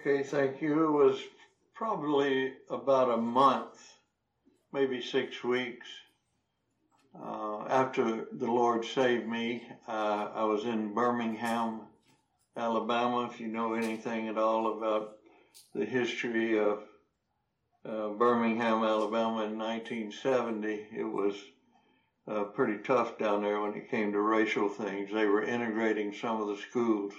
Okay, thank you. It was probably about a month, maybe 6 weeks after the Lord saved me. I was in Birmingham, Alabama. If you know anything at all about the history of Birmingham, Alabama in 1970, it was pretty tough down there when it came to racial things. They were integrating some of the schools.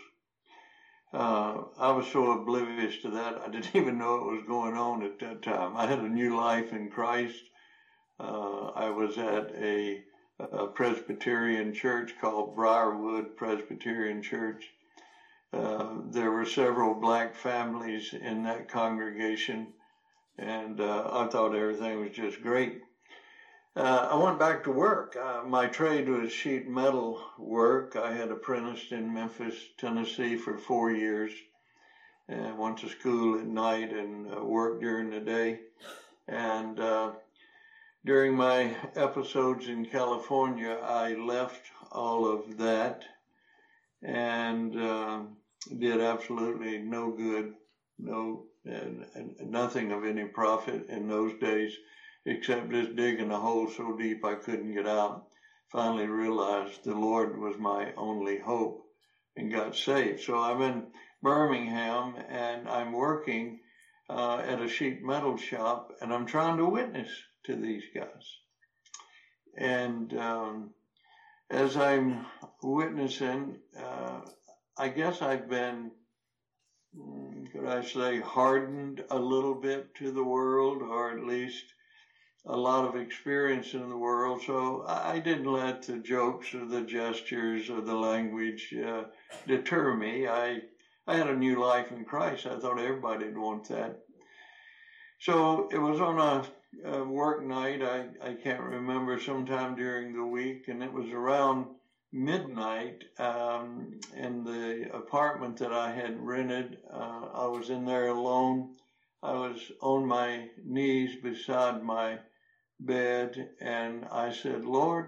I was so oblivious to that, I didn't even know it was going on at that time. I had a new life in Christ. I was at a Presbyterian church called Briarwood Presbyterian Church. There were several black families in that congregation, and I thought everything was just great. I went back to work. My trade was sheet metal work. I had apprenticed in Memphis, Tennessee for 4 years, and went to school at night and worked during the day. And during my episodes in California, I left all of that and did absolutely no good, nothing of any profit in those days, except just digging a hole so deep I couldn't get out. Finally realized the Lord was my only hope and got saved. So I'm in Birmingham and I'm working at a sheet metal shop, and I'm trying to witness to these guys. And as I'm witnessing, I guess I've been, could I say, hardened a little bit to the world, or at least a lot of experience in the world, so I didn't let the jokes or the gestures or the language deter me. I had a new life in Christ. I thought everybody'd want that. So it was on a work night. I can't remember, sometime during the week, and it was around midnight in the apartment that I had rented. I was in there alone. I was on my knees beside my bed, and I said, Lord,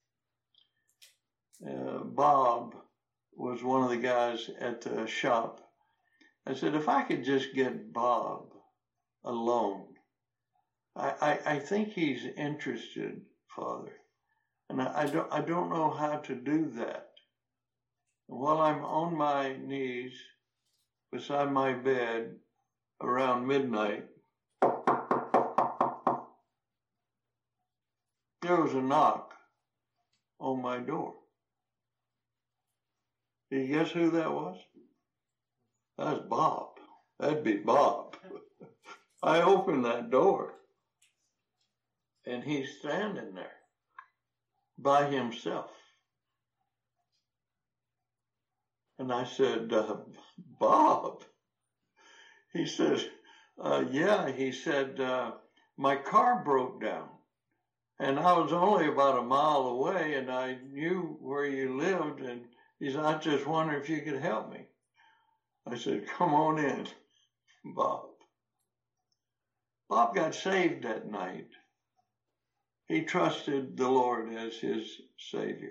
Bob was one of the guys at the shop. I said, if I could just get Bob alone, I think he's interested, Father, and I don't know how to do that. And while I'm on my knees beside my bed around midnight, there was a knock on my door. Do you guess who that was? That's Bob. That'd be Bob. I opened that door, and he's standing there by himself. And I said, Bob? He says, yeah. He said, my car broke down. And I was only about a mile away, and I knew where you lived, and he said, I just wonder if you could help me. I said, come on in, Bob. Bob got saved that night. He trusted the Lord as his Savior.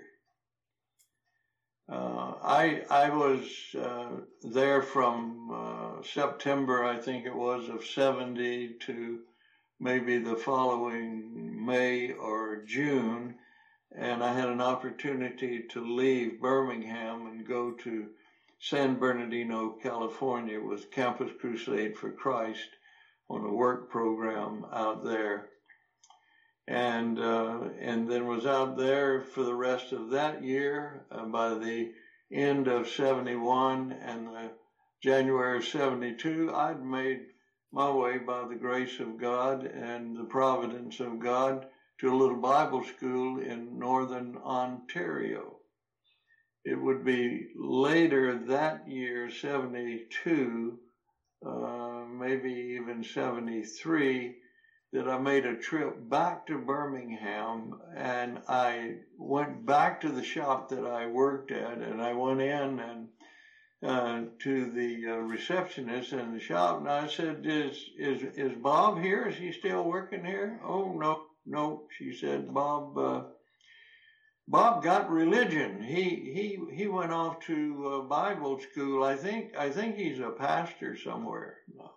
I was there from September, I think it was, of 70 to maybe the following May or June, and I had an opportunity to leave Birmingham and go to San Bernardino, California with Campus Crusade for Christ on a work program out there. And then was out there for the rest of that year. By the end of 71 and the January of 72, I'd made my way by the grace of God and the providence of God to a little Bible school in northern Ontario. It would be later that year, 72, maybe even 73, that I made a trip back to Birmingham, and I went back to the shop that I worked at, and I went in and to the receptionist in the shop, and I said, is Bob here? Is he still working here? Oh, no. She said, Bob Bob got religion. He went off to Bible school. I think he's a pastor somewhere now.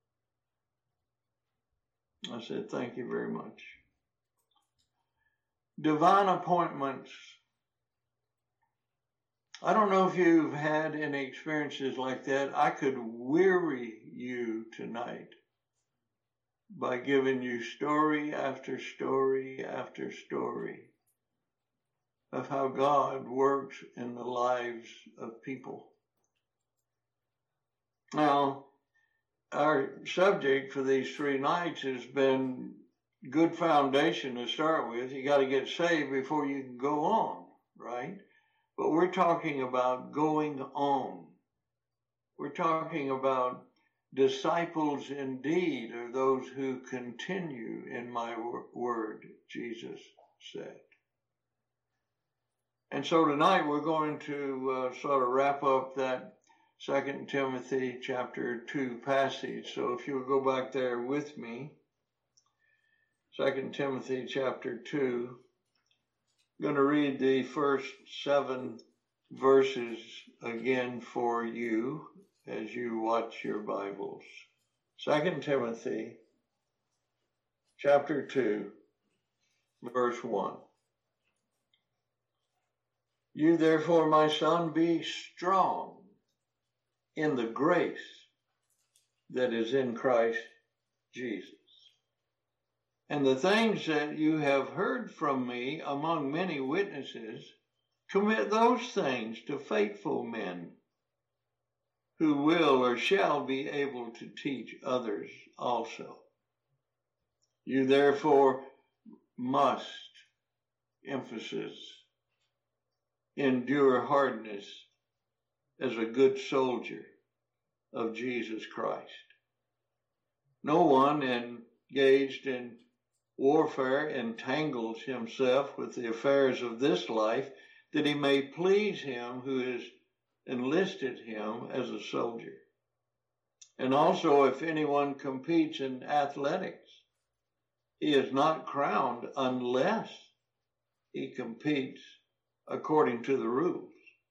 I said, thank you very much. Divine appointments. I don't know if you've had any experiences like that. I could weary you tonight by giving you story after story after story of how God works in the lives of people. Now, our subject for these 3 nights has been good foundation to start with. You got to get saved before you can go on, right? But we're talking about going on. We're talking about disciples indeed are those who continue in my word, Jesus said. And so tonight we're going to sort of wrap up that 2 Timothy chapter 2 passage. So if you'll go back there with me, 2 Timothy chapter 2, I'm going to read the first 7 verses again for you as you watch your Bibles. 2 Timothy chapter 2, verse 1. You therefore, my son, be strong in the grace that is in Christ Jesus. And the things that you have heard from me among many witnesses, commit those things to faithful men who will or shall be able to teach others also. You therefore must, emphasis, endure hardness as a good soldier of Jesus Christ. No one engaged in warfare entangles himself with the affairs of this life, that he may please him who has enlisted him as a soldier. And also, if anyone competes in athletics, he is not crowned unless he competes according to the rules.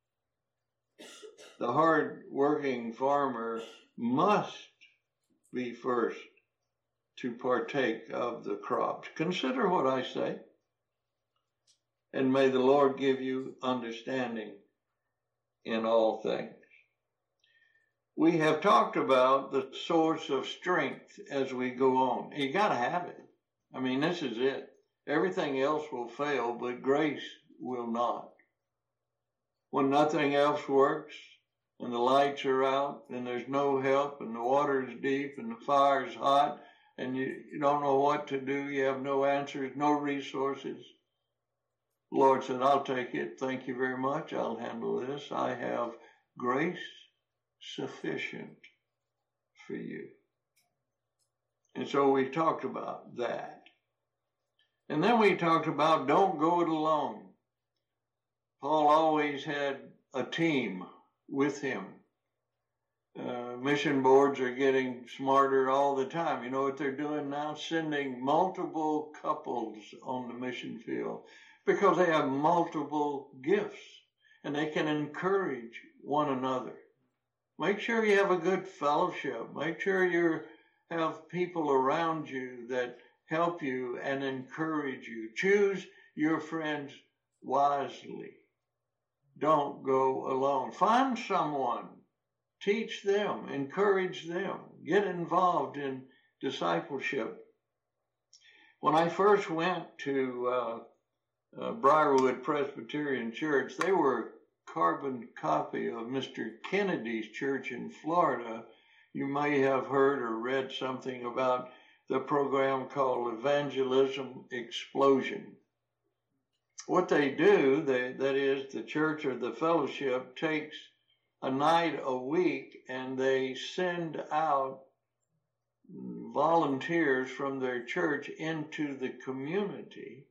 The hard-working farmer must be first to partake of the crops. Consider what I say, and may the Lord give you understanding in all things. We have talked about the source of strength as we go on. You got to have it. I mean, this is it. Everything else will fail, but grace will not. When nothing else works, and the lights are out, and there's no help, and the water is deep, and the fire is hot, and you don't know what to do, you have no answers, no resources. The Lord said, I'll take it. Thank you very much. I'll handle this. I have grace sufficient for you. And so we talked about that. And then we talked about don't go it alone. Paul always had a team with him. Mission boards are getting smarter all the time. You know what they're doing now? Sending multiple couples on the mission field because they have multiple gifts and they can encourage one another. Make sure you have a good fellowship. Make sure you have people around you that help you and encourage you. Choose your friends wisely. Don't go alone. Find someone. Teach them. Encourage them. Get involved in discipleship. When I first went to Briarwood Presbyterian Church, they were a carbon copy of Mr. Kennedy's church in Florida. You may have heard or read something about the program called Evangelism Explosion. What they do, that is, the church or the fellowship takes a night a week and they send out volunteers from their church into the community.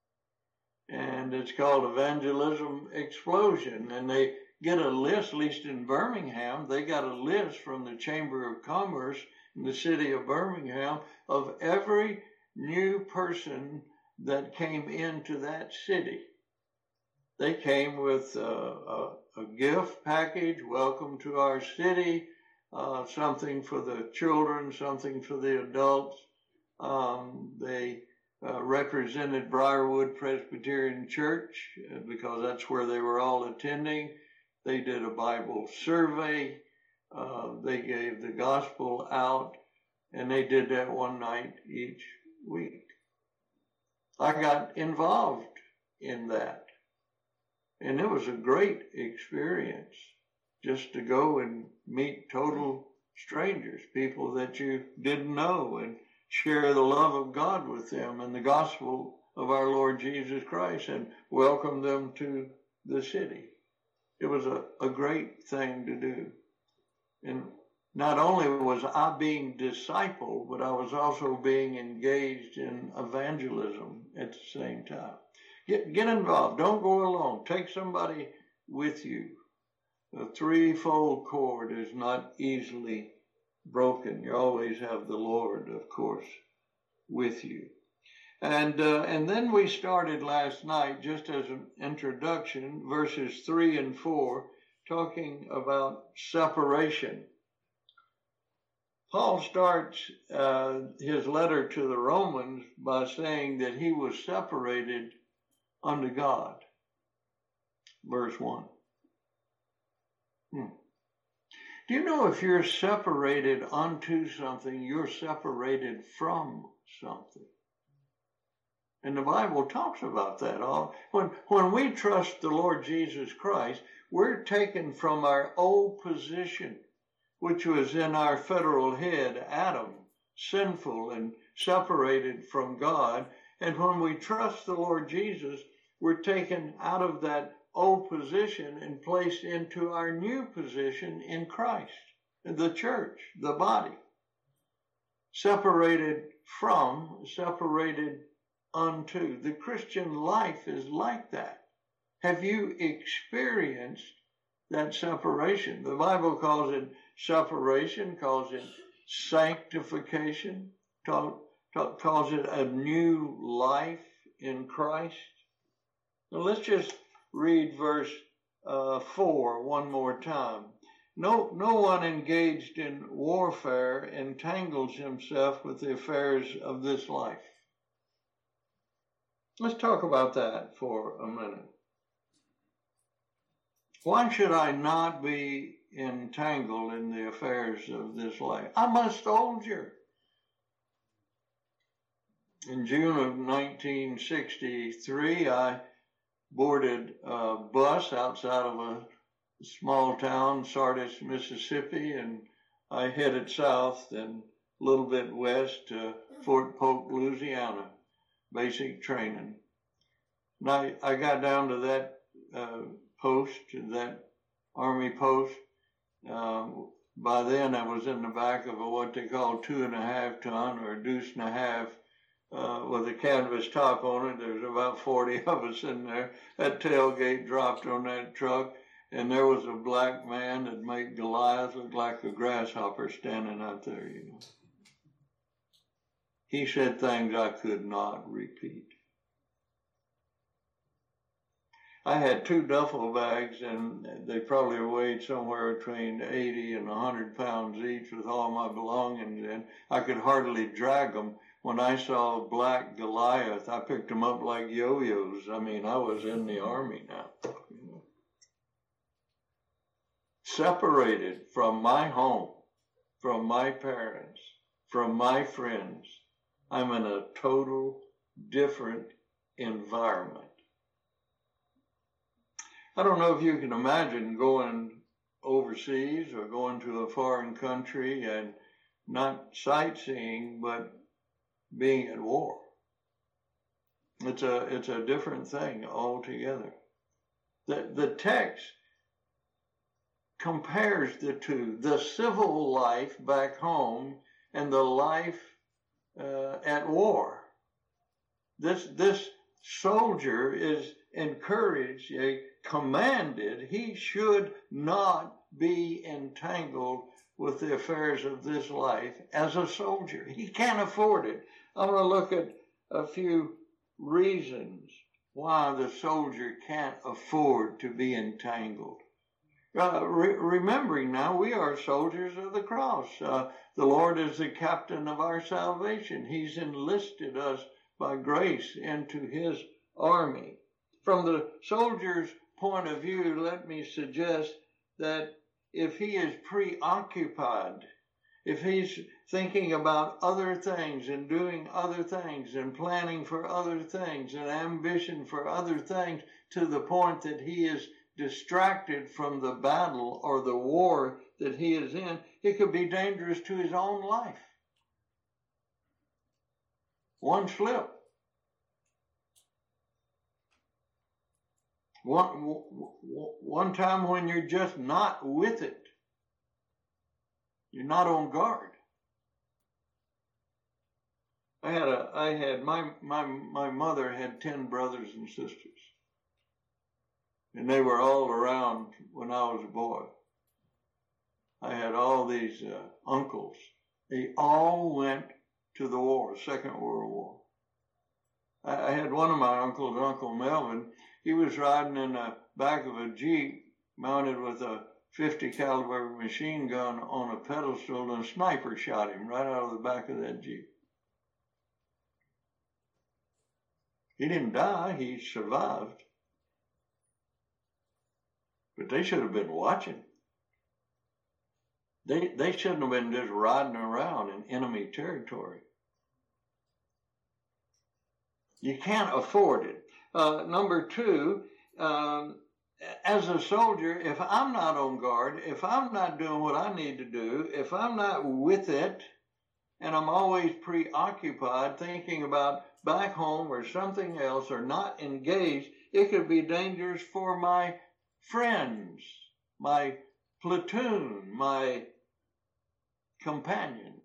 And it's called Evangelism Explosion. And they get a list, at least in Birmingham, they got a list from the Chamber of Commerce in the city of Birmingham of every new person that came into that city. They came with a gift package, welcome to our city, something for the children, something for the adults. They represented Briarwood Presbyterian Church because that's where they were all attending. They did a Bible survey. They gave the gospel out, and they did that one night each week. I got involved in that, and it was a great experience just to go and meet total strangers, people that you didn't know, and share the love of God with them and the gospel of our Lord Jesus Christ and welcome them to the city. It was a great thing to do. And not only was I being discipled, but I was also being engaged in evangelism at the same time. Get involved. Don't go alone. Take somebody with you. The threefold cord is not easily broken. You always have the Lord, of course, with you. And then we started last night, just as an introduction, verses 3 and 4, talking about separation. Paul starts his letter to the Romans by saying that he was separated unto God. Verse 1. Do you know if you're separated unto something, you're separated from something? And the Bible talks about that. When we trust the Lord Jesus Christ, we're taken from our old position, which was in our federal head, Adam, sinful and separated from God. And when we trust the Lord Jesus, we're taken out of that old position and placed into our new position in Christ, the church, the body. Separated from, separated unto. The Christian life is like that. Have you experienced that separation? The Bible calls it separation, calls it sanctification, calls it a new life in Christ. Now let's just read verse 4 one more time. No one engaged in warfare entangles himself with the affairs of this life. Let's talk about that for a minute. Why should I not be entangled in the affairs of this life? I'm a soldier. In June of 1963, I boarded a bus outside of a small town, Sardis, Mississippi, and I headed south and a little bit west to Fort Polk, Louisiana, basic training. And I got down to that post, that Army post. By then I was in the back of what they call 2.5 ton or a deuce and a half with a canvas top on it. There's about 40 of us in there. That tailgate dropped on that truck, and there was a black man that made Goliath look like a grasshopper standing out there, you know. He said things I could not repeat. I had 2 duffel bags, and they probably weighed somewhere between 80 and 100 pounds each with all my belongings in. I could hardly drag them. When I saw a black Goliath, I picked them up like yo-yos. I mean, I was in the Army now. You know. Separated from my home, from my parents, from my friends. I'm in a total different environment. I don't know if you can imagine going overseas or going to a foreign country and not sightseeing, but being at war. It's a different thing altogether. The text compares the two, the civil life back home and the life at war. This soldier is encouraged, commanded, he should not be entangled with the affairs of this life as a soldier. He can't afford it. I'm going to look at a few reasons why the soldier can't afford to be entangled. Remembering now, we are soldiers of the cross. The Lord is the captain of our salvation. He's enlisted us by grace into his army. From the soldier's point of view, let me suggest that if he is preoccupied, if he's thinking about other things and doing other things and planning for other things and ambition for other things to the point that he is distracted from the battle or the war that he is in, it could be dangerous to his own life. One slip. One time when you're just not with it. You're not on guard. My mother had 10 brothers and sisters. And they were all around when I was a boy. I had all these uncles. They all went to the war, Second World War. I had one of my uncles, Uncle Melvin. He was riding in the back of a Jeep mounted with a .50 caliber machine gun on a pedestal, and a sniper shot him right out of the back of that Jeep. He didn't die, he survived. But they should have been watching. They shouldn't have been just riding around in enemy territory. You can't afford it. Number two, as a soldier, if I'm not on guard, if I'm not doing what I need to do, if I'm not with it, and I'm always preoccupied thinking about back home or something else or not engaged, it could be dangerous for my friends, my platoon, my companions.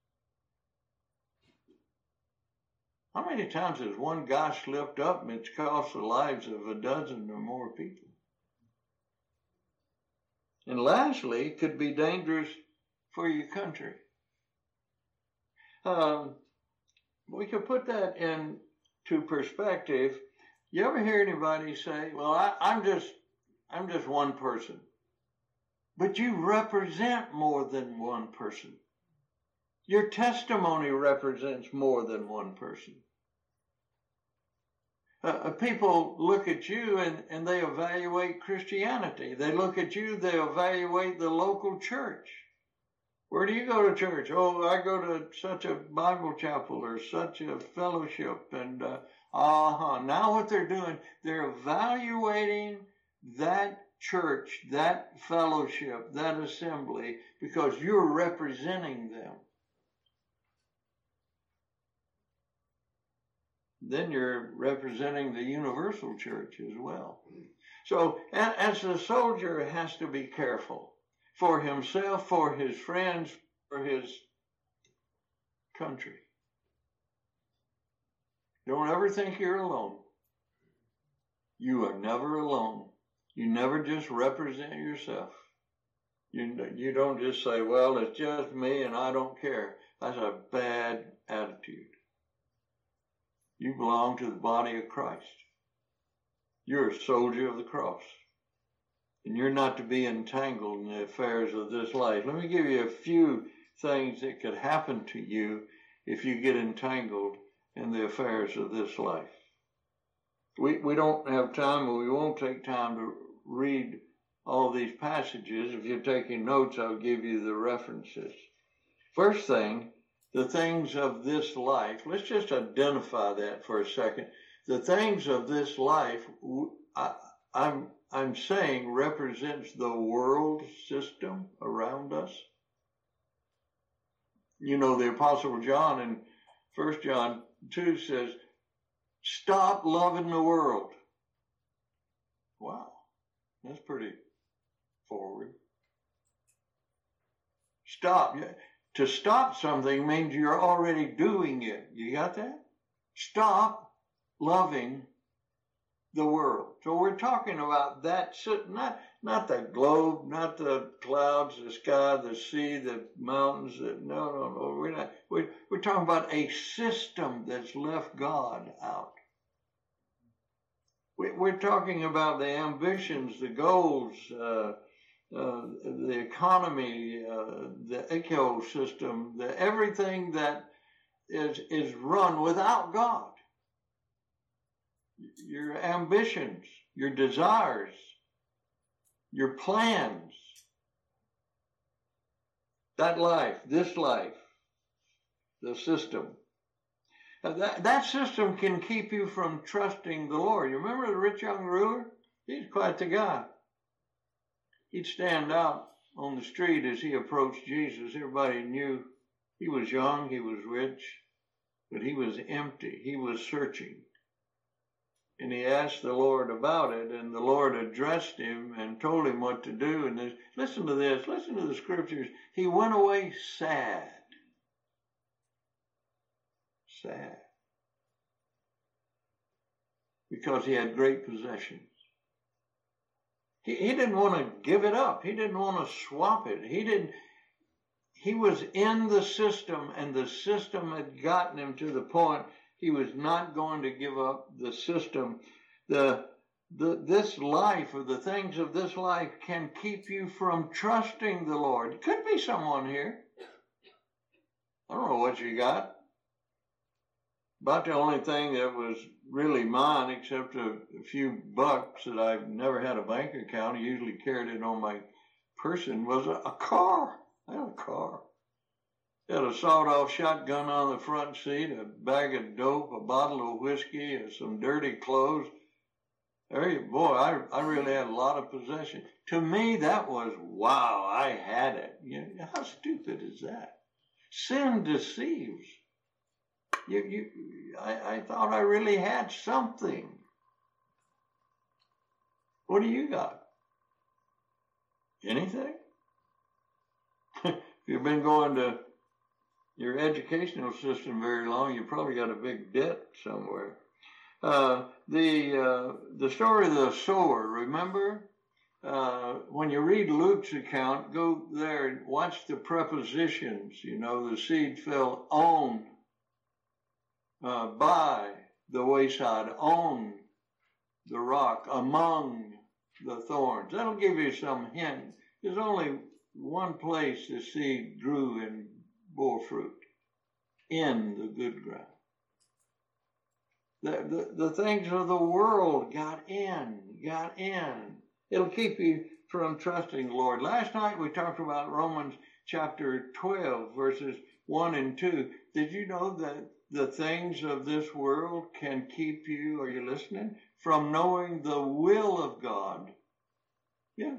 How many times has one guy slipped up and it's cost the lives of a dozen or more people? And lastly, it could be dangerous for your country. We could put that into perspective. You ever hear anybody say, well, I'm just one person. But you represent more than one person. Your testimony represents more than one person. People look at you and they evaluate Christianity. They look at you, they evaluate the local church. Where do you go to church? Oh, I go to such a Bible chapel or such a fellowship. And now what they're doing, they're evaluating that church, that fellowship, that assembly, because you're representing them. Then you're representing the universal church as well. So as a soldier has to be careful for himself, for his friends, for his country. Don't ever think you're alone. You are never alone. You never just represent yourself. You don't just say, well, it's just me and I don't care. That's a bad attitude. You belong to the body of Christ. You're a soldier of the cross. And you're not to be entangled in the affairs of this life. Let me give you a few things that could happen to you if you get entangled in the affairs of this life. We don't have time, and we won't take time to read all these passages. If you're taking notes, I'll give you the references. First thing, the things of this life. Let's just identify that for a second. The things of this life, I'm saying, represents the world system around us. You know, the Apostle John in 1 John 2 says, stop loving the world. Wow, that's pretty forward. Stop. To stop something means you're already doing it. You got that? Stop loving the world. So we're talking about that, not the globe, not the clouds, the sky, the sea, the mountains. No. We're not. We're talking about a system that's left God out. We're talking about the ambitions, the goals, the economy, the ecosystem, everything that is run without God. Your ambitions, your desires, your plans, that life, this life, the system. That system can keep you from trusting the Lord. You remember the rich young ruler? He's quite the guy. He'd stand out on the street as he approached Jesus. Everybody knew he was young, he was rich, but he was empty. He was searching. And he asked the Lord about it, and the Lord addressed him and told him what to do. And listen to this, listen to the scriptures. He went away sad. Sad. Because he had great possessions. He didn't want to give it up. He didn't want to swap it. He was in the system, and the system had gotten him to the point he was not going to give up the system. This life, or the things of this life, can keep you from trusting the Lord. Could be someone here. I don't know what you got. About the only thing that was really mine, except a few bucks that I've never had a bank account, I usually carried it on my person, was a car. I had a car. It had a sawed-off shotgun on the front seat, a bag of dope, a bottle of whiskey, and some dirty clothes. Boy, I really had a lot of possession. To me, that was, wow, I had it. How stupid is that? Sin deceives. I thought I really had something. What do you got? Anything? If you've been going to your educational system very long, you probably got a big debt somewhere. The story of the sower, remember? When you read Luke's account, go there and watch the prepositions. The seed fell on, by the wayside, on the rock, among the thorns. That'll give you some hint. There's only one place the seed grew and bore fruit, in the good ground. The things of the world got in. It'll keep you from trusting the Lord. Last night we talked about Romans chapter 12, verses 1 and 2. Did you know that the things of this world can keep you, are you listening, from knowing the will of God? Yeah.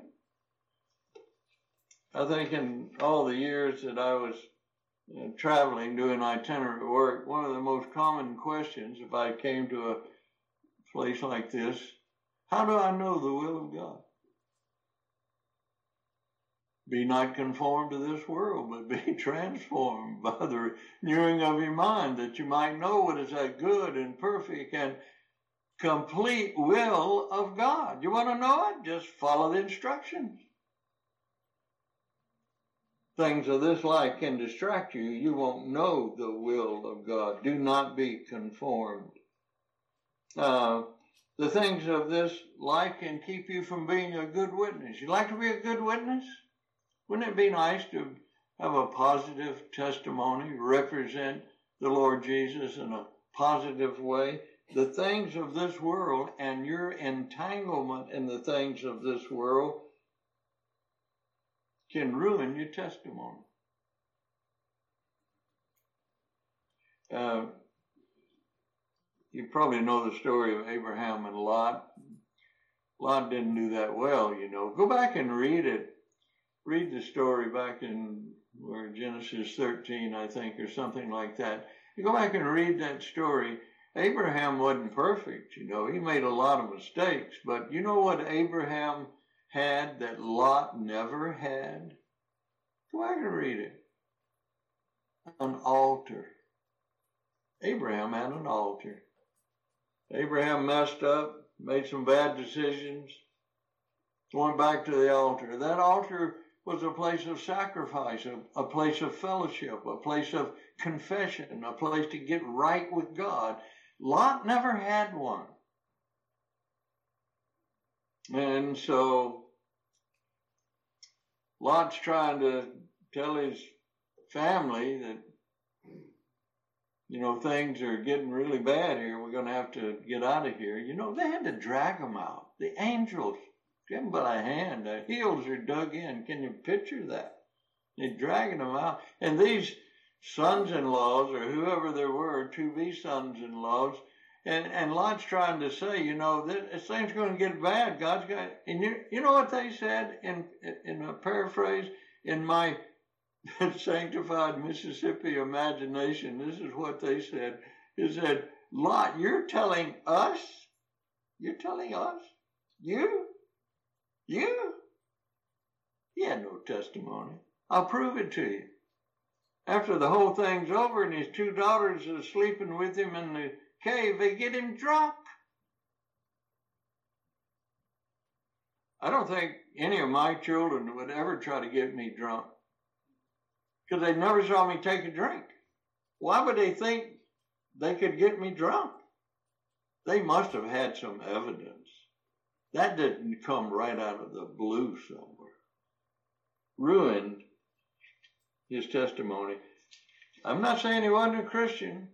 I think in all the years that I was traveling, doing itinerant work, one of the most common questions, if I came to a place like this, how do I know the will of God? Be not conformed to this world, but be transformed by the renewing of your mind, that you might know what is that good and perfect and complete will of God. You want to know it? Just follow the instructions. Things of this life can distract you. You won't know the will of God. Do not be conformed. The things of this life can keep you from being a good witness. You like to be a good witness? Wouldn't it be nice to have a positive testimony, represent the Lord Jesus in a positive way? The things of this world and your entanglement in the things of this world can ruin your testimony. You probably know the story of Abraham and Lot. Lot didn't do that well, Go back and read it. Read the story back in Genesis 13, I think, or something like that. You go back and read that story. Abraham wasn't perfect, He made a lot of mistakes. But you know what Abraham had that Lot never had? Go back and read it. An altar. Abraham had an altar. Abraham messed up, made some bad decisions, went back to the altar. That altar was a place of sacrifice, a place of fellowship, a place of confession, a place to get right with God. Lot never had one. And so Lot's trying to tell his family that, things are getting really bad here. We're going to have to get out of here. They had to drag them out. The angels, get them by the hand. The heels are dug in. Can you picture that? They're dragging them out. And these sons-in-laws, or whoever there were, to-be sons-in-laws, and Lot's trying to say, this thing's going to get bad. God's got, and you know what they said in a paraphrase, in my sanctified Mississippi imagination, this is what they said. They said, Lot, you're telling us? You? He had no testimony. I'll prove it to you. After the whole thing's over and his two daughters are sleeping with him in the cave, they get him drunk. I don't think any of my children would ever try to get me drunk, because they never saw me take a drink. Why would they think they could get me drunk? They must have had some evidence. That didn't come right out of the blue somewhere. Ruined his testimony. I'm not saying he wasn't a Christian.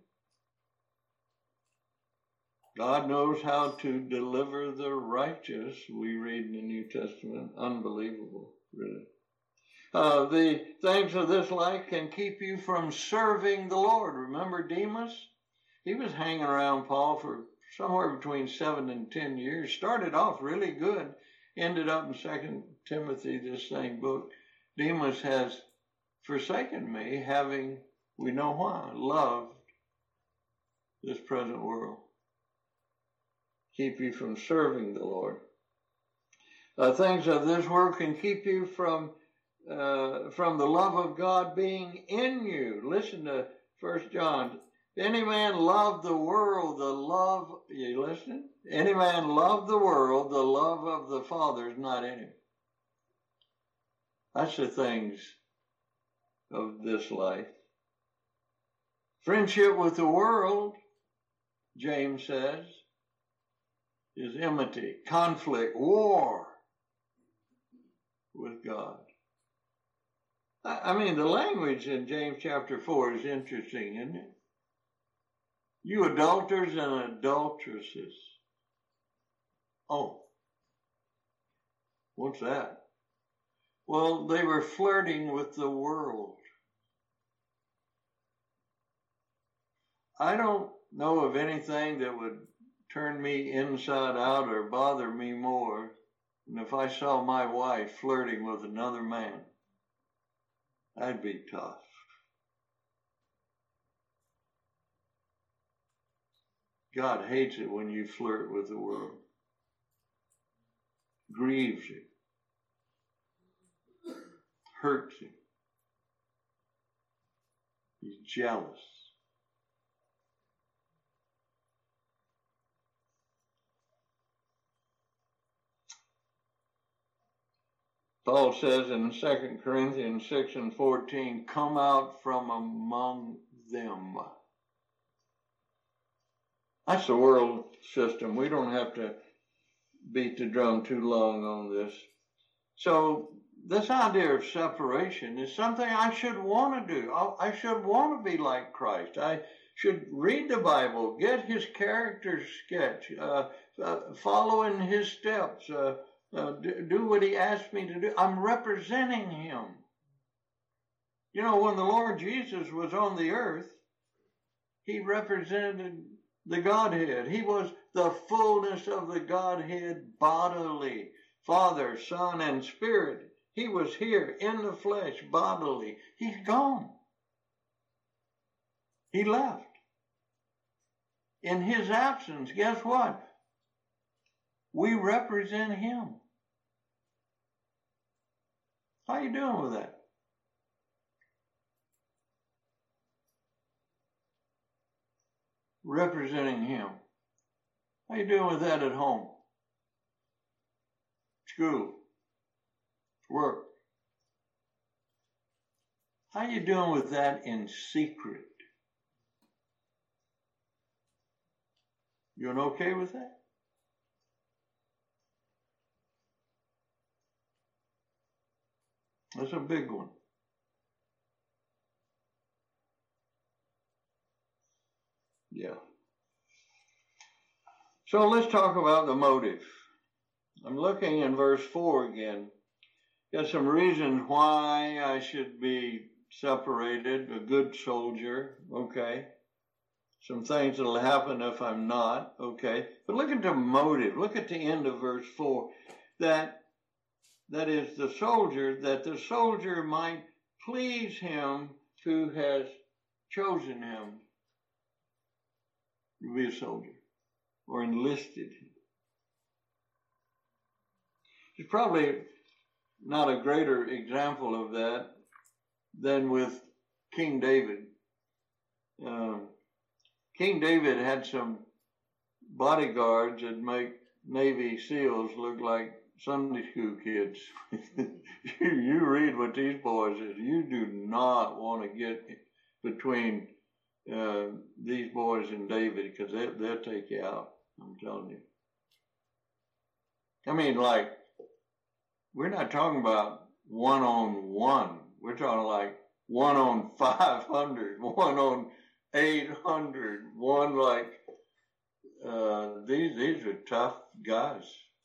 God knows how to deliver the righteous, we read in the New Testament. Unbelievable, really. The things of this life can keep you from serving the Lord. Remember Demas? He was hanging around Paul for somewhere between 7 and 10 years. Started off really good. Ended up in 2 Timothy, this same book. Demas has forsaken me, having, we know why, loved this present world. Keep you from serving the Lord. Things of this world can keep you from the love of God being in you. Listen to 1 John. If any man love the world, you listening? Any man love the world, the love of the Father is not in him. That's the things of this life. Friendship with the world, James says, is enmity, conflict, war with God. I mean, the language in James chapter 4 is interesting, isn't it? You adulterers and adulteresses. Oh, what's that? Well, they were flirting with the world. I don't know of anything that would turn me inside out or bother me more than if I saw my wife flirting with another man. That'd be tough. God hates it when you flirt with the world. Grieves you. Hurts you. He's jealous. Paul says in 2 Corinthians 6 and 14, come out from among them. That's the world system. We don't have to beat the drum too long on this. So this idea of separation is something I should want to do. I should want to be like Christ. I should read the Bible, get his character sketch, follow in his steps, do what he asked me to do. I'm representing him. You know, when the Lord Jesus was on the earth, he represented the Godhead. He was the fullness of the Godhead bodily. Father, Son, and Spirit. He was here in the flesh bodily. He's gone. He left. In his absence, guess what? We represent him. How you doing with that? Representing him. How you doing with that at home? School? Work? How you doing with that in secret? You okay with that? That's a big one. Yeah. So let's talk about the motive. I'm looking in verse 4 again. Got some reasons why I should be separated, a good soldier, okay. Some things that'll happen if I'm not, okay. But look at the motive. Look at the end of verse 4. That is the soldier, that the soldier might please him who has chosen him to be a soldier or enlisted him. There's probably not a greater example of that than with King David. King David had some bodyguards that make Navy SEALs look like Sunday school kids. You read what these boys is. You do not want to get between these boys and David, because they'll take you out. I'm telling you. I mean, like, we're not talking about 1-on-1. We're talking like 1-on-500, 1-on-800, one like these are tough guys.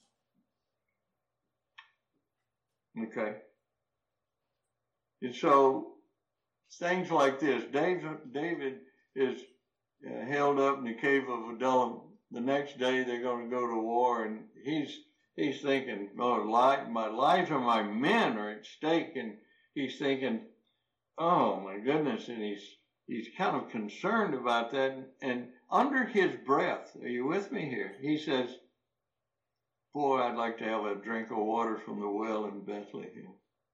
Okay. And so things like this. David is held up in the cave of Adullam. The next day they're going to go to war, and he's thinking, oh, my life and my men are at stake, and he's thinking, oh my goodness, and he's kind of concerned about that. And under his breath, are you with me here? He says, boy, I'd like to have a drink of water from the well in Bethlehem.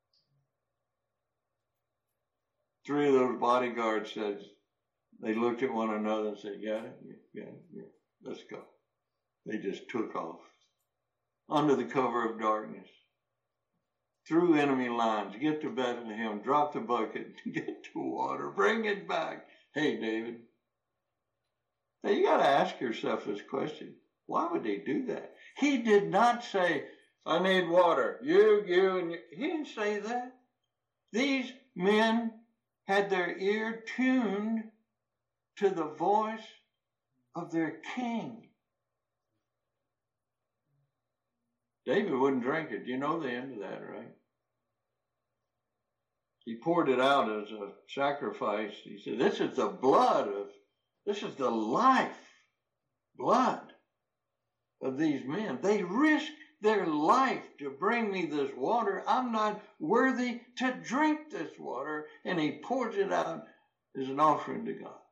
3 of those bodyguards said, they looked at one another and said, yeah, let's go. They just took off under the cover of darkness, through enemy lines, get to Bethlehem, drop the bucket, get to water, bring it back. Hey, David. Now, you got to ask yourself this question. Why would they do that? He did not say, I need water. You, and you. He didn't say that. These men had their ear tuned to the voice of their king. David wouldn't drink it. You know the end of that, right? He poured it out as a sacrifice. He said, this is the life blood of these men. They risked their life to bring me this water. I'm not worthy to drink this water. And he pours it out as an offering to God.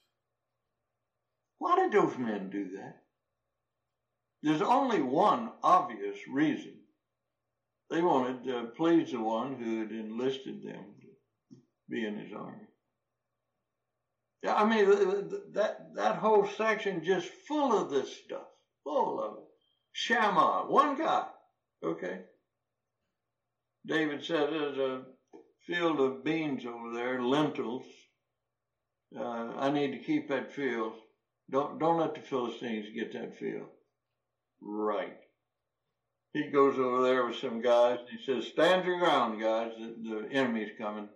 Why did those men do that? There's only one obvious reason. They wanted to please the one who had enlisted them to be in his army. Yeah, I mean, that whole section just full of this stuff, full of it. Shammah, one guy, okay. David said there's a field of beans over there, lentils. I need to keep that field. Don't let the Philistines get that field. Right. He goes over there with some guys and he says, stand your ground, guys. The enemy's coming.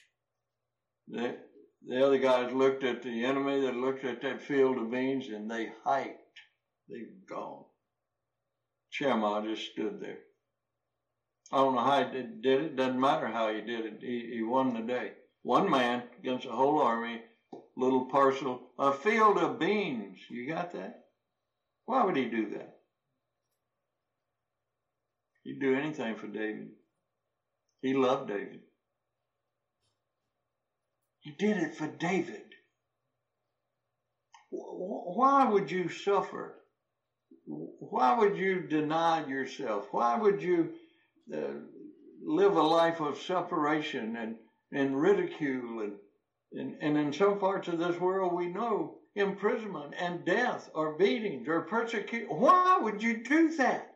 The other guys looked at the enemy, they looked at that field of beans, and they hiked. They've gone. Shammah just stood there. I don't know how he did it. Doesn't matter how he did it. He won the day. One man against a whole army, little parcel, a field of beans. You got that? Why would he do that? He'd do anything for David. He loved David. He did it for David. Why would you suffer? Why would you deny yourself? Why would you live a life of separation and ridicule and in some parts of this world we know imprisonment and death or beatings or persecution? Why would you do that?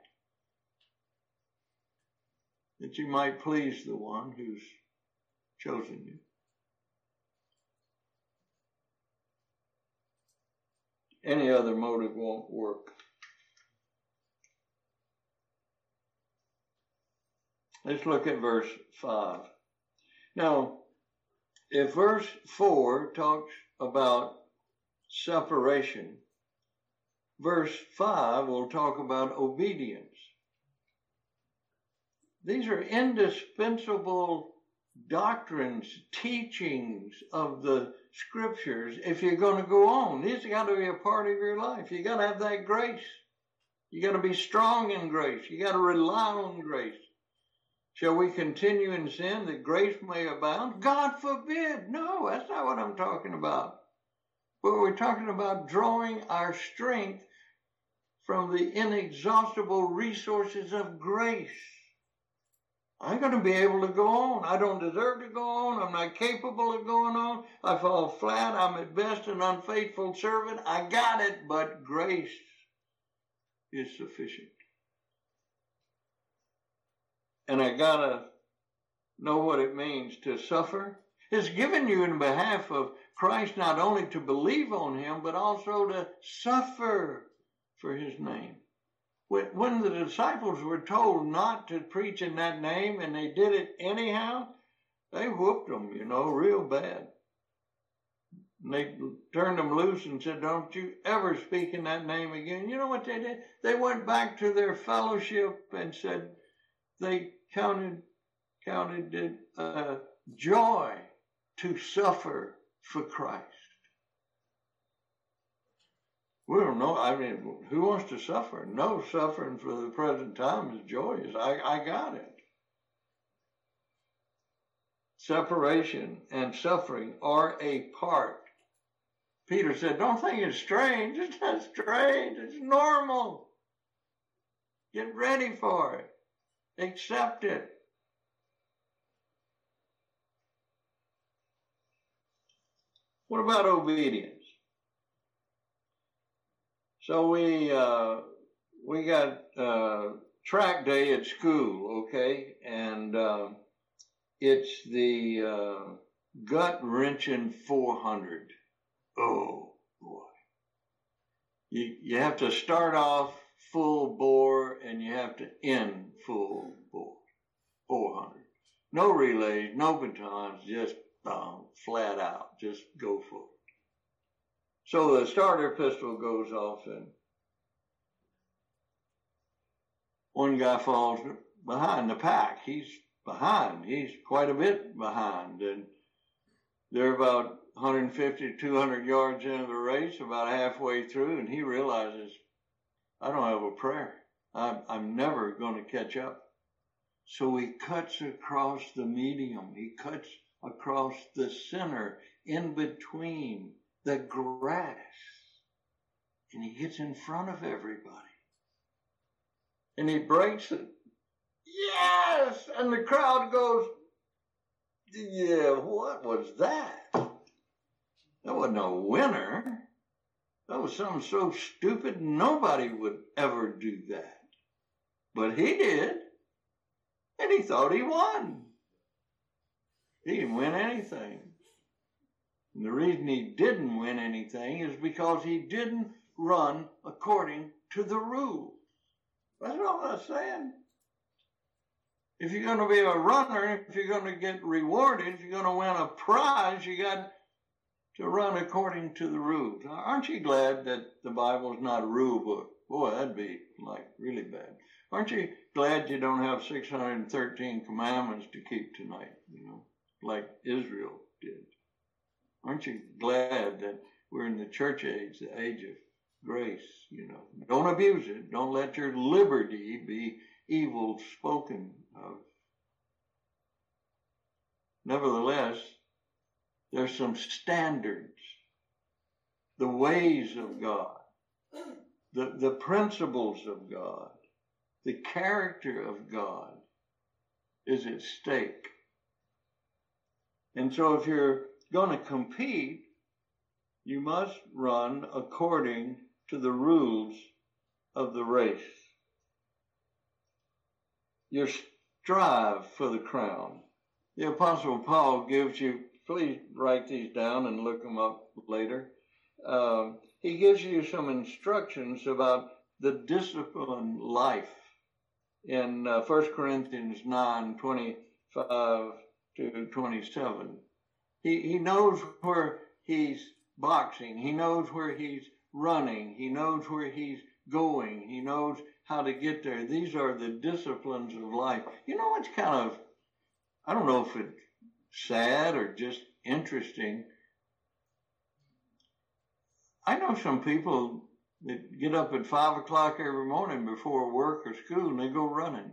That you might please the one who's chosen you. Any other motive won't work. Let's look at verse 5. Now, if verse 4 talks about separation, verse 5 will talk about obedience. These are indispensable doctrines, teachings of the scriptures if you're going to go on. These have got to be a part of your life. You got to have that grace. You got to be strong in grace. You got to rely on grace. Shall we continue in sin that grace may abound? God forbid. No, that's not what I'm talking about. But we're talking about drawing our strength from the inexhaustible resources of grace. I'm going to be able to go on. I don't deserve to go on. I'm not capable of going on. I fall flat. I'm at best an unfaithful servant. I got it, but grace is sufficient. And I got to know what it means to suffer. It's given you in behalf of Christ not only to believe on him, but also to suffer for his name. When the disciples were told not to preach in that name and they did it anyhow, they whooped them, real bad. And they turned them loose and said, don't you ever speak in that name again. You know what they did? They went back to their fellowship and said they counted it joy to suffer for Christ. We don't know. I mean, who wants to suffer? No, suffering for the present time is joyous. I got it. Separation and suffering are a part. Peter said, don't think it's strange. It's not strange. It's normal. Get ready for it. Accept it. What about obedience? So we got track day at school, okay, and it's the gut-wrenching 400. Oh boy! You have to start off full bore and you have to end full bore. 400. No relays, no batons, just flat out, just go for it. So the starter pistol goes off and one guy falls behind the pack. He's behind. He's quite a bit behind. And they're about 150 to 200 yards into the race, about halfway through, and he realizes, I don't have a prayer. I'm never going to catch up. So he cuts across the medium. He cuts across the center, in between the grass, and he gets in front of everybody. And he breaks it. Yes! And the crowd goes, yeah, what was that? That wasn't a winner. That was something so stupid nobody would ever do that. But he did. And he thought he won. He didn't win anything. And the reason he didn't win anything is because he didn't run according to the rules. That's what I'm saying. If you're going to be a runner, if you're going to get rewarded, if you're going to win a prize, you got to run according to the rules. Now, aren't you glad that the Bible is not a rule book? Boy, that'd be like really bad. Aren't you glad you don't have 613 commandments to keep tonight, like Israel did? Aren't you glad that we're in the church age, the age of grace, Don't abuse it. Don't let your liberty be evil spoken of. Nevertheless, there's some standards, the ways of God, the principles of God, the character of God is at stake. And so if you're going to compete, you must run according to the rules of the race. You strive for the crown. The Apostle Paul gives you, please write these down and look them up later. He gives you some instructions about the disciplined life in 1 Corinthians 9:25 to 27. He knows where he's boxing. He knows where he's running. He knows where he's going. He knows how to get there. These are the disciplines of life. You know, it's kind of, I don't know if it's sad or just interesting. I know some people that get up at 5 o'clock every morning before work or school and they go running.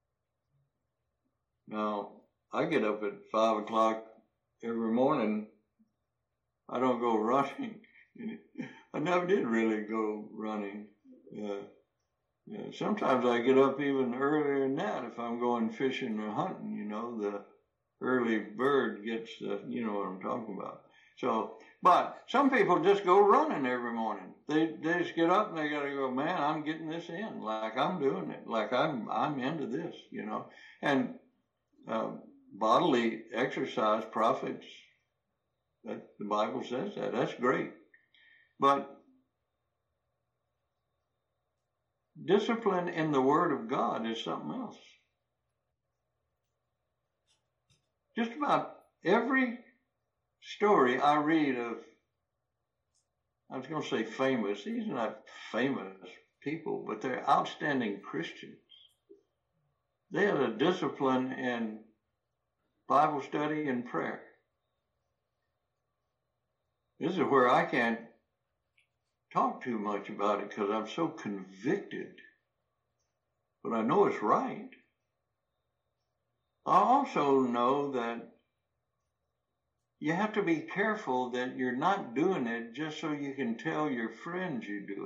Now, I get up at 5 o'clock every morning. I don't go running. I never did really go running. Sometimes I get up even earlier than that if I'm going fishing or hunting. You know, the early bird gets the, you know what I'm talking about. So, but some people just go running every morning. They just get up and they got to go, man, I'm getting this in. Like I'm doing it. Like I'm into this, you know. And bodily exercise profits. That the Bible says that. That's great. But discipline in the Word of God is something else. Just about every story I read of, I was going to say famous. These are not famous people, but they're outstanding Christians. They had a discipline in Bible study and prayer. This is where I can't talk too much about it because I'm so convicted. But I know it's right. I also know that you have to be careful that you're not doing it just so you can tell your friends you do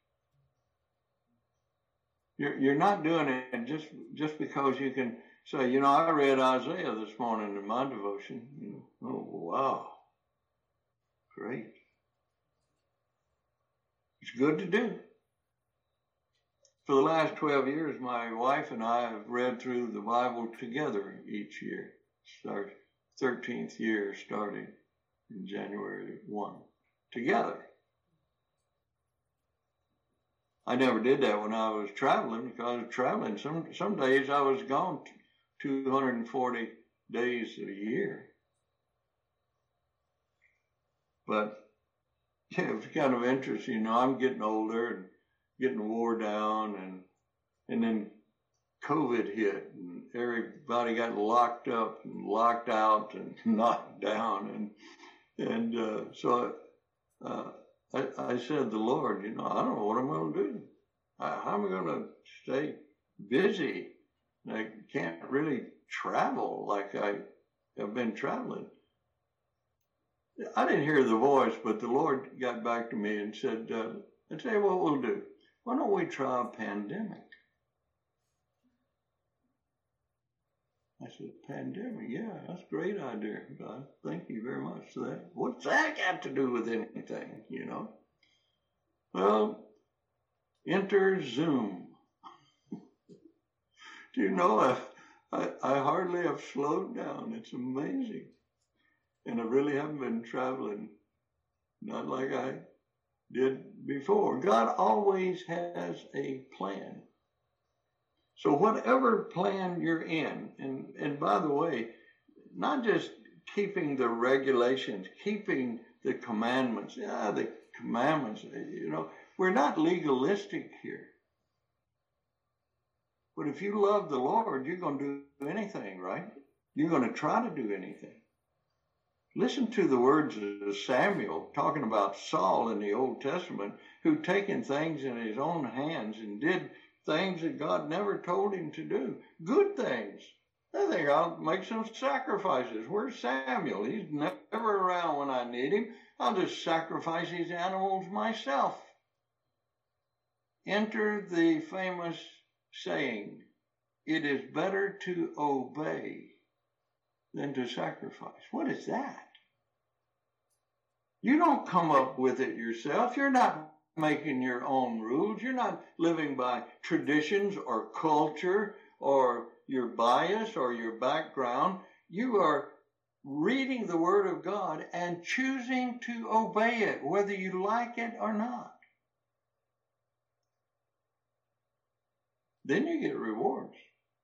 it. You're not doing it just because you can say, you know, I read Isaiah this morning in my devotion. You know, oh, wow. Great. It's good to do. For the last 12 years, my wife and I have read through the Bible together each year. It's our 13th year starting in January 1. Together. I never did that when I was traveling because I was traveling. Some days I was gone 240 days a year. But yeah, it was kind of interesting. You know, I'm getting older and getting wore down, and then COVID hit, and everybody got locked up and locked out and knocked down, and so I said, the Lord, you know, I don't know what I'm going to do. How am I going to stay busy? I can't really travel like I have been traveling. I didn't hear the voice, but the Lord got back to me and said, I tell you what we'll do. Why don't we try a pandemic? I said, pandemic? Yeah, that's a great idea, God. Thank you very much for that. What's that got to do with anything, you know? Well, enter Zoom. Do you know, I hardly have slowed down. It's amazing. And I really haven't been traveling, not like I did before. God always has a plan. So whatever plan you're in, and by the way, not just keeping the regulations, keeping the commandments. Yeah, the commandments, you know, we're not legalistic here. But if you love the Lord, you're going to do anything, right? You're going to try to do anything. Listen to the words of Samuel talking about Saul in the Old Testament, who'd taken things in his own hands and did things that God never told him to do. Good things. I think I'll make some sacrifices. Where's Samuel? He's never around when I need him. I'll just sacrifice these animals myself. Enter the famous saying, it is better to obey than to sacrifice. What is that? You don't come up with it yourself. You're not making your own rules. You're not living by traditions or culture or your bias or your background. You are reading the Word of God and choosing to obey it, whether you like it or not. then you get rewards.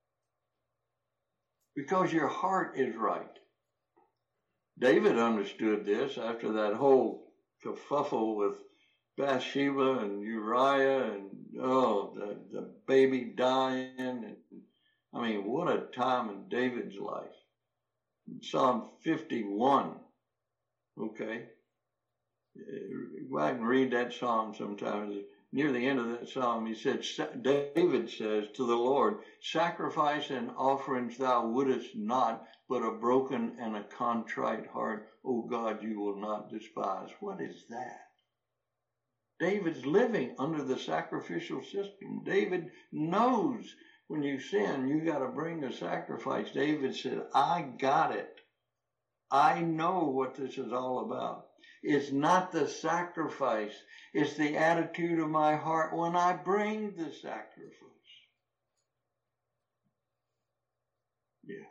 Because your heart is right. David understood this after that whole kerfuffle with Bathsheba and Uriah and, the baby dying. And I mean, what a time in David's life. Psalm 51, okay? Go back and read that psalm sometime. Near the end of that psalm, David says to the Lord, sacrifice and offerings thou wouldest not, but a broken and a contrite heart, O God, you will not despise. What is that? David's living under the sacrificial system. David knows when you sin, you got to bring a sacrifice. David said, I got it. I know what this is all about. It's not the sacrifice. It's the attitude of my heart when I bring the sacrifice. Yeah.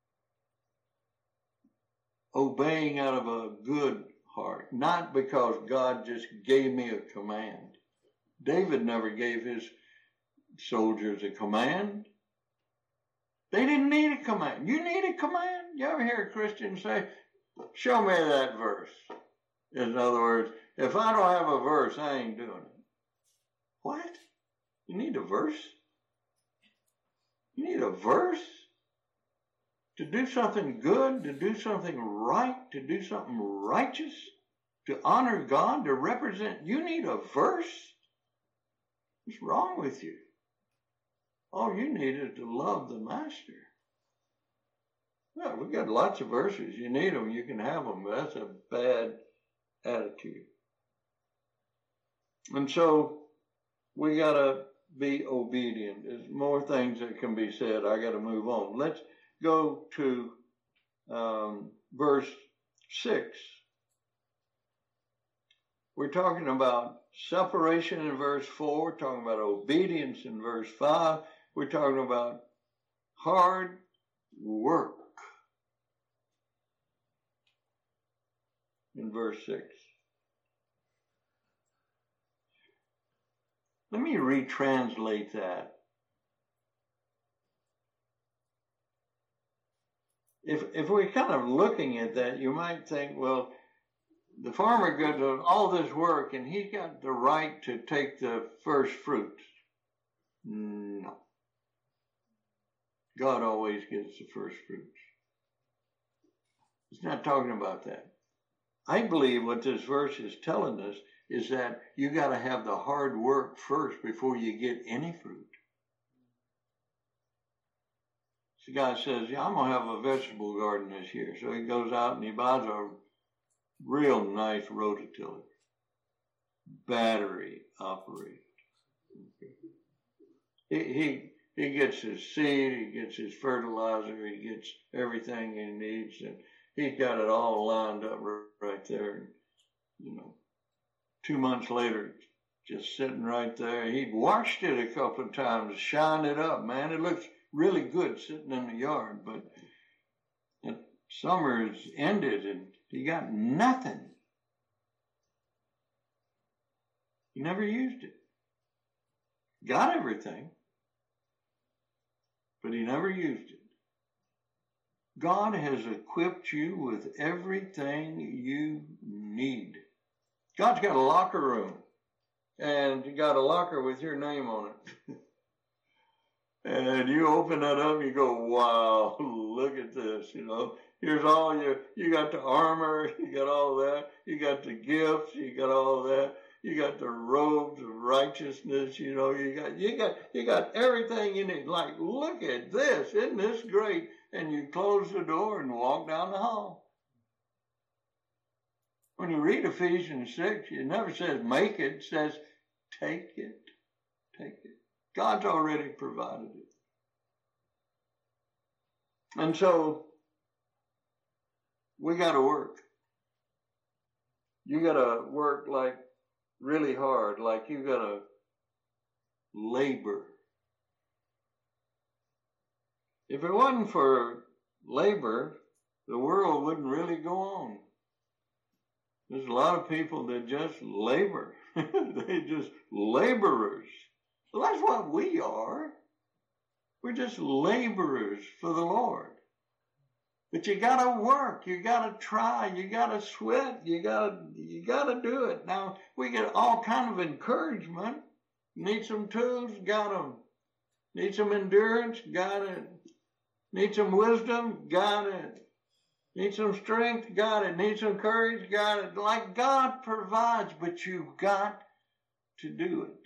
Obeying out of a good heart, not because God just gave me a command. David never gave his soldiers a command. They didn't need a command. You need a command? You ever hear a Christian say, show me that verse? In other words, if I don't have a verse, I ain't doing it. What? You need a verse? You need a verse? To do something good, to do something right, to do something righteous, to honor God, to represent, you need a verse? What's wrong with you? All you need is to love the Master. Well, we got lots of verses. You need them, you can have them, but that's a bad attitude. And so we got to be obedient. There's more things that can be said. I got to move on. Let's go to verse 6. We're talking about separation in verse 4. We're talking about obedience in verse 5. We're talking about hard work in verse 6. Let me retranslate that. If we're kind of looking at that, you might think, well, the farmer does all this work and he's got the right to take the first fruits. No. God always gets the first fruits. It's not talking about that. I believe what this verse is telling us is that you got to have the hard work first before you get any fruit. The guy says, yeah, I'm going to have a vegetable garden this year. So he goes out and he buys a real nice rototiller, battery operated. He gets his seed, he gets his fertilizer, he gets everything he needs, and he's got it all lined up right there. And, 2 months later, just sitting right there. He'd washed it a couple of times, shined it up, man. It looks really good sitting in the yard, but summer's ended and he got nothing. He never used it. Got everything, but he never used it. God has equipped you with everything you need. God's got a locker room, and you got a locker with your name on it. And you open that up, you go, wow, look at this, Here's all you got the armor, you got all that, you got the gifts, you got all that, you got the robes of righteousness, you got everything you need. Like, look at this, isn't this great? And you close the door and walk down the hall. When you read Ephesians 6, it never says make it, it says take it. Take it. God's already provided it. And so, we got to work. You got to work like really hard, like you got to labor. If it wasn't for labor, the world wouldn't really go on. There's a lot of people that just labor. They just laborers. Well, that's what we are. We're just laborers for the Lord. But you gotta work, you gotta try, you gotta sweat, you gotta do it. Now, we get all kind of encouragement. Need some tools, got them. Need some endurance, got it. Need some wisdom, got it. Need some strength, got it. Need some courage, got it. Like God provides, but you've got to do it.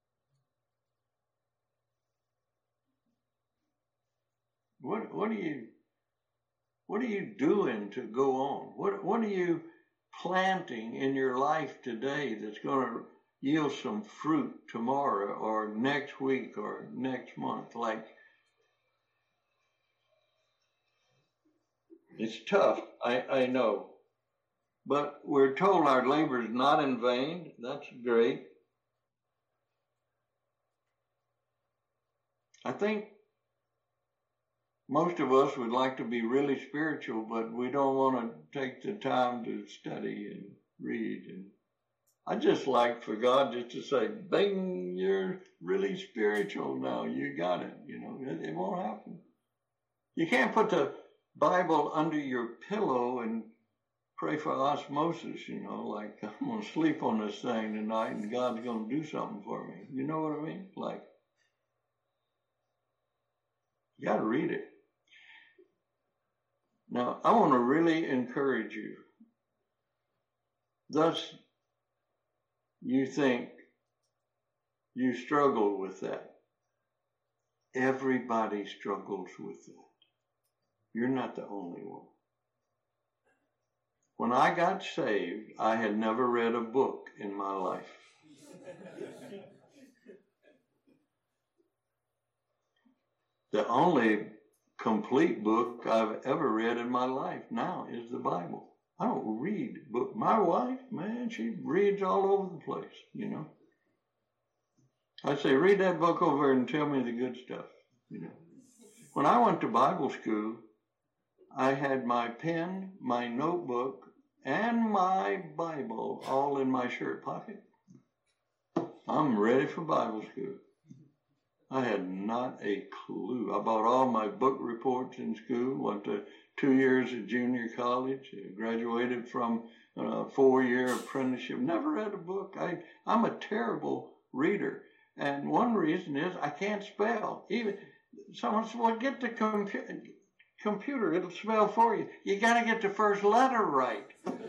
What are you doing to go on? What are you planting in your life today that's going to yield some fruit tomorrow or next week or next month? Like, it's tough, I know. But we're told our labor is not in vain. That's great. I think most of us would like to be really spiritual, but we don't want to take the time to study and read. And I just like for God just to say, bing, you're really spiritual now. You got it. You know, it won't happen. You can't put the Bible under your pillow and pray for osmosis, you know, like I'm going to sleep on this thing tonight and God's going to do something for me. You know what I mean? Like, you got to read it. Now, I want to really encourage you. Thus, you think you struggle with that. Everybody struggles with that. You're not the only one. When I got saved, I had never read a book in my life. The only complete book I've ever read in my life now is the Bible. I don't read books. My wife, man, she reads all over the place, you know. I say, read that book over and tell me the good stuff, you know. When I went to Bible school, I had my pen, my notebook, and my Bible all in my shirt pocket. I'm ready for Bible school. I had not a clue. I bought all my book reports in school, went to 2 years of junior college, graduated from a 4-year apprenticeship, never read a book. I'm a terrible reader. And one reason is I can't spell. Even someone said, well, get the computer, it'll spell for you. You got to get the first letter right.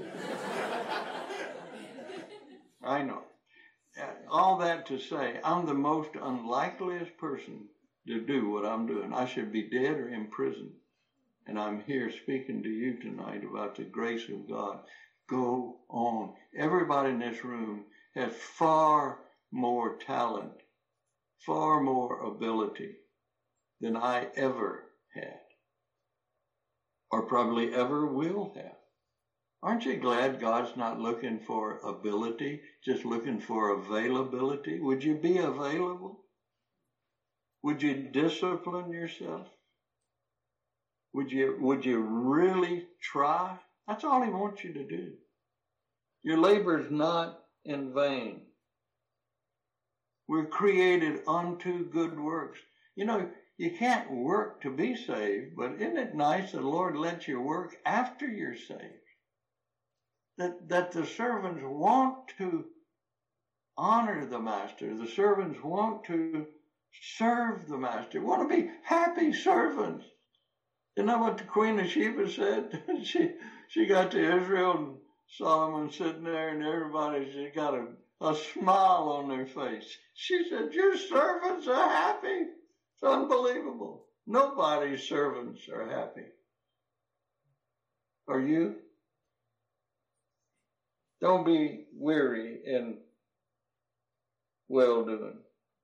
I know. All that to say, I'm the most unlikeliest person to do what I'm doing. I should be dead or in prison. And I'm here speaking to you tonight about the grace of God. Go on. Everybody in this room has far more talent, far more ability than I ever had, or probably ever will have. Aren't you glad God's not looking for ability, just looking for availability? Would you be available? Would you discipline yourself? Would you really try? That's all he wants you to do. Your labor is not in vain. We're created unto good works. You know, you can't work to be saved, but isn't it nice the Lord lets you work after you're saved? That the servants want to honor the master. The servants want to serve the master, want to be happy servants. Isn't that what the Queen of Sheba said? she got to Israel and Solomon sitting there and everybody just got a smile on their face. She said, your servants are happy. It's unbelievable. Nobody's servants are happy. Are you? Don't be weary in well-doing.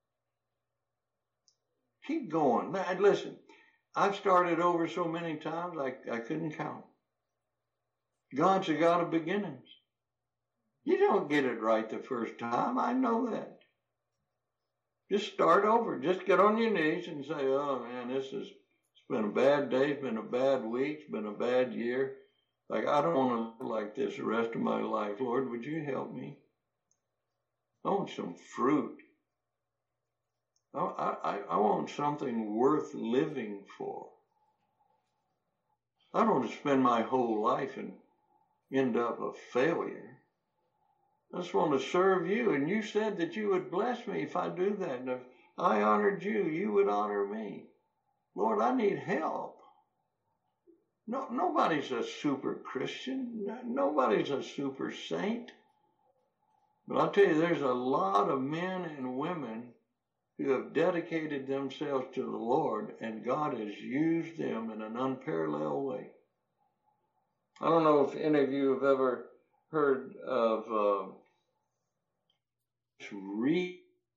Keep going. Man, listen, I've started over so many times I couldn't count. God's a God of beginnings. You don't get it right the first time. I know that. Just start over. Just get on your knees and say, oh, man, it's been a bad day. It's been a bad week. It's been a bad year. Like, I don't want to live like this the rest of my life. Lord, would you help me? I want some fruit. I want something worth living for. I don't want to spend my whole life and end up a failure. I just want to serve you. And you said that you would bless me if I do that. And if I honored you, you would honor me. Lord, I need help. No, nobody's a super Christian. Nobody's a super saint. But I'll tell you, there's a lot of men and women who have dedicated themselves to the Lord, and God has used them in an unparalleled way. I don't know if any of you have ever heard of Reed.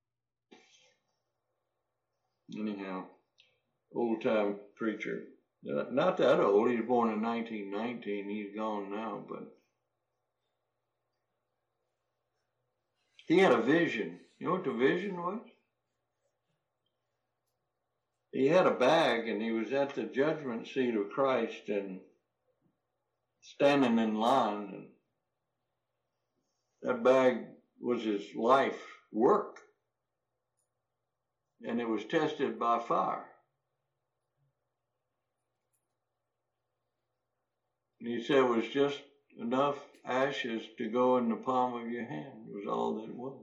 Anyhow, old-time preacher. Not that old. He was born in 1919. He's gone now, but he had a vision. You know what the vision was? He had a bag, and he was at the judgment seat of Christ and standing in line. And that bag was his life work, and it was tested by fire. And he said it was just enough ashes to go in the palm of your hand. It was all that it was.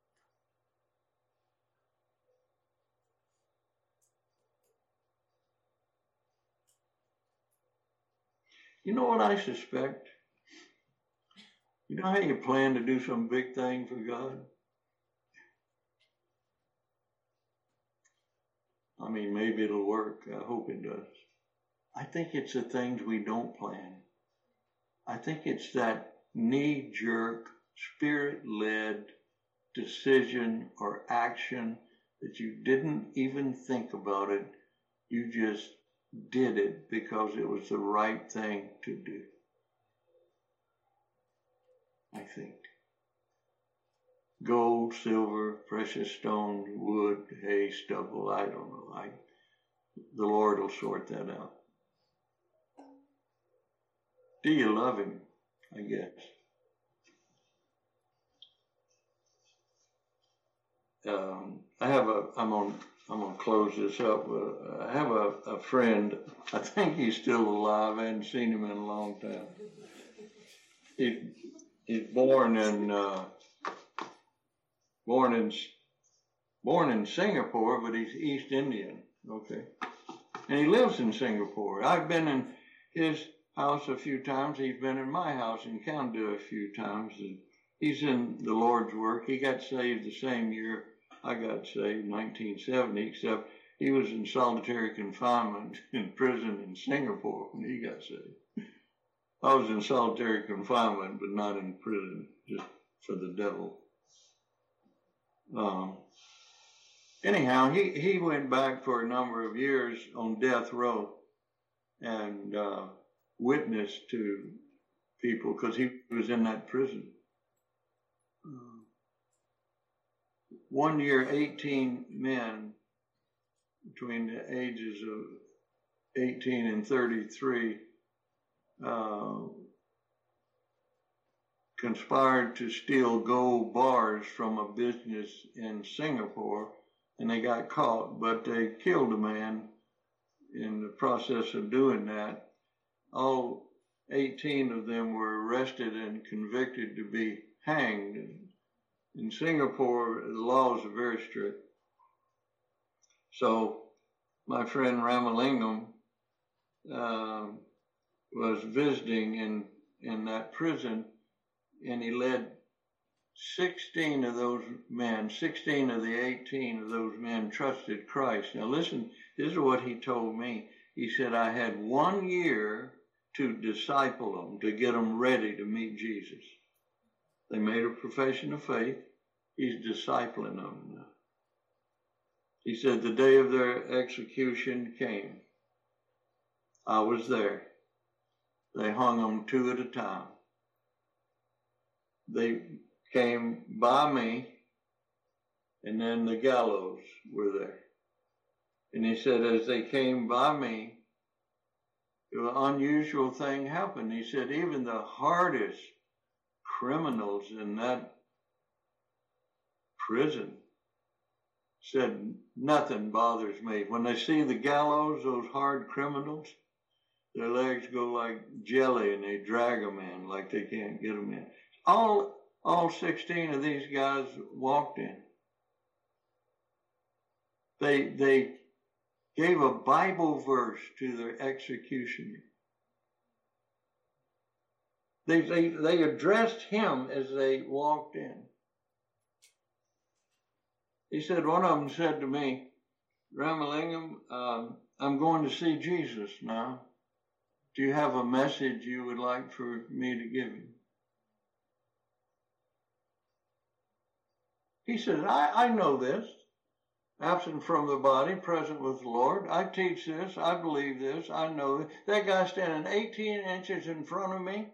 You know what I suspect? You know how you plan to do some big thing for God? I mean, maybe it'll work. I hope it does. I think it's the things we don't plan. I think it's that knee-jerk, spirit-led decision or action that you didn't even think about it. You just did it because it was the right thing to do. I think. Gold, silver, precious stone, wood, hay, stubble, I don't know. The Lord will sort that out. Do you love him? I guess. I'm gonna close this up. I have a friend. I think he's still alive. I haven't seen him in a long time. He's born in Singapore, but he's East Indian. Okay, and he lives in Singapore. I've been in his house a few times. He's been in my house in Canada a few times. And he's in the Lord's work. He got saved the same year I got saved, 1970, except he was in solitary confinement in prison in Singapore when he got saved. I was in solitary confinement, but not in prison, just for the devil. Anyhow, he went back for a number of years on death row and witnessed to people because he was in that prison. One year, 18 men between the ages of 18 and 33 conspired to steal gold bars from a business in Singapore, and they got caught, but they killed a man in the process of doing that. All 18 of them were arrested and convicted to be hanged. In Singapore, the laws are very strict. So my friend Ramalingam was visiting in that prison, and he led 16 of those men, 16 of the 18 of those men trusted Christ. Now listen, this is what he told me. He said, I had 1 year to disciple them, to get them ready to meet Jesus. They made a profession of faith. He's discipling them now. He said the day of their execution came. I was there. They hung them 2 at a time. They came by me, and then the gallows were there. And he said, as they came by me, an unusual thing happened. He said, even the hardest criminals in that prison said, nothing bothers me. When they see the gallows, those hard criminals, their legs go like jelly and they drag them in like they can't get them in. All 16 of these guys walked in. They gave a Bible verse to their executioner. They addressed him as they walked in. He said, one of them said to me, Ramalingam, I'm going to see Jesus now. Do you have a message you would like for me to give him? He said, I know this. Absent from the body, present with the Lord. I teach this. I believe this. I know this. That guy standing 18 inches in front of me,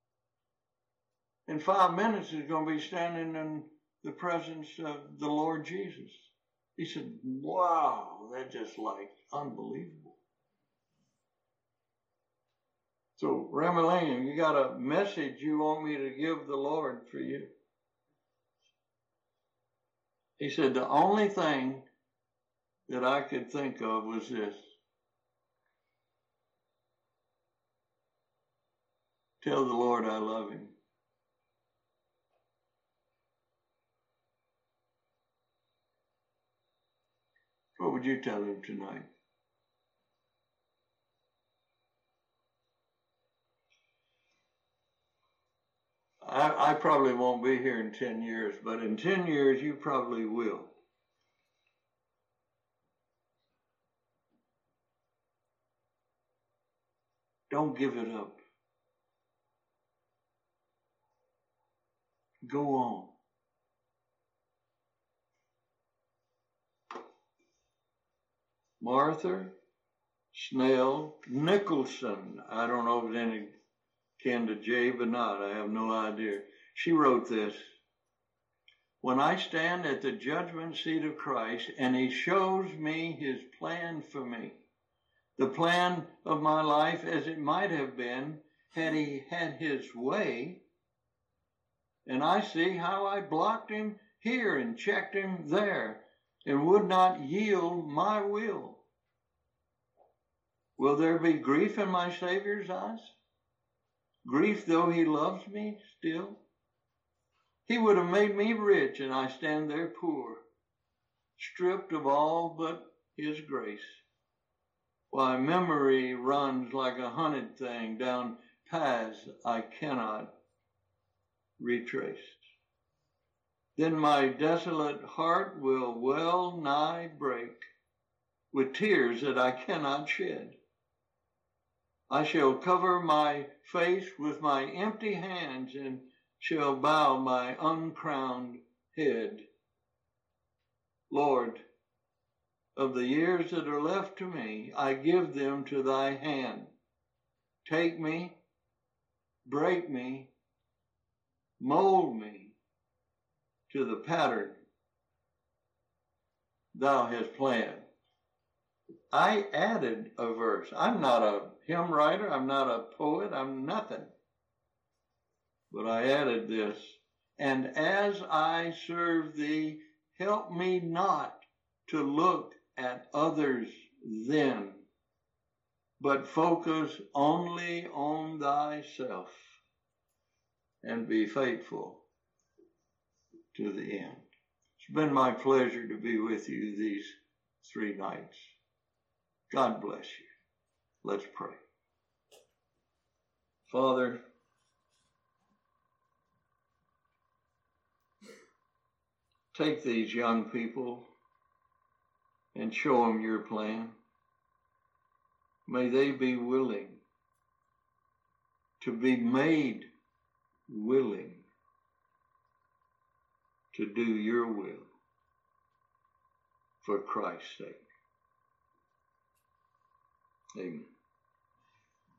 in 5 minutes is going to be standing in the presence of the Lord Jesus. He said, wow, that's just like unbelievable. So, Ramalingam, you got a message you want me to give the Lord for you? He said, the only thing that I could think of was this. Tell the Lord I love him. What would you tell him tonight? I probably won't be here in 10 years, but in 10 years you probably will. Don't give it up. Go on. Martha Snell Nicholson. I don't know if it's any kin to Jay, but not. I have no idea. She wrote this. When I stand at the judgment seat of Christ and he shows me his plan for me, the plan of my life as it might have been had he had his way, and I see how I blocked him here and checked him there and would not yield my will. Will there be grief in my Savior's eyes? Grief though he loves me still? He would have made me rich and I stand there poor, stripped of all but his grace. Why, memory runs like a hunted thing down paths I cannot retrace. Then my desolate heart will well nigh break with tears that I cannot shed. I shall cover my face with my empty hands and shall bow my uncrowned head. Lord, of the years that are left to me, I give them to thy hand. Take me, break me, mold me to the pattern thou hast planned. I added a verse. I'm not a hymn writer. I'm not a poet. I'm nothing. But I added this. And as I serve thee, help me not to look at others then, but focus only on thyself and be faithful to the end. It's been my pleasure to be with you these 3 nights. God bless you. Let's pray. Father, take these young people and show them your plan. May they be willing to be made willing to do your will for Christ's sake. Amen.